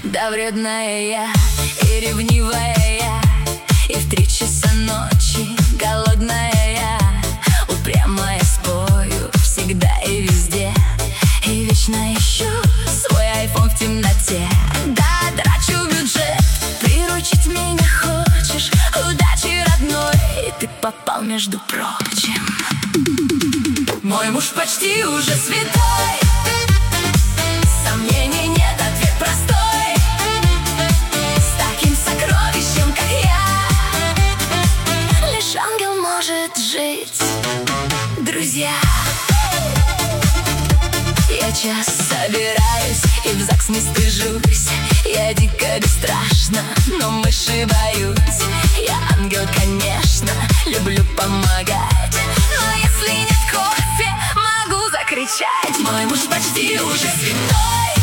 Да вредная я и ревнивая я, и в 3 часа ночи голодная я. Упрямая спорю всегда и везде, и вечно ищу свой айфон в темноте. Да, трачу бюджет, приручить меня хочешь. Удачи, родной, ты попал, между прочим. Мой муж почти уже святой, сомнений нет, ответ простой. С таким сокровищем, как я, лишь ангел может жить. Друзья, я часто собираюсь и в ЗАГС не стыжусь. Я дико бесстрашна, но мыши боюсь. Я ангел, конечно, люблю помогать, но если нет кофе, могу закричать. Мой муж почти уже святой,